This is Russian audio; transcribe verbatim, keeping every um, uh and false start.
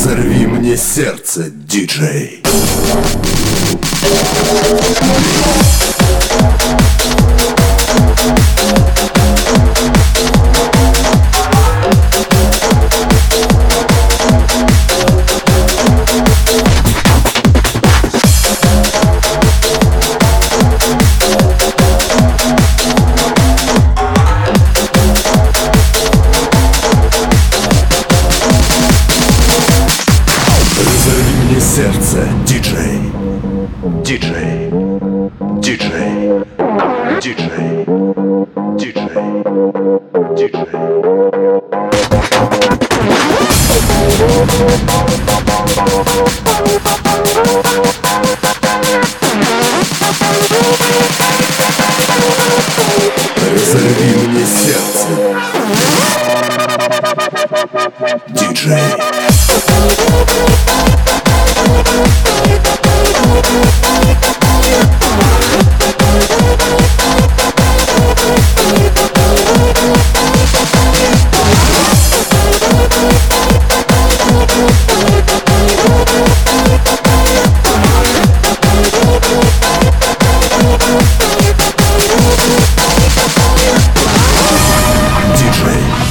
Разорви мне сердце, диджей. Сердце, диджей, диджей, диджей, диджей, диджей, диджей. Разорви мне сердце, диджей.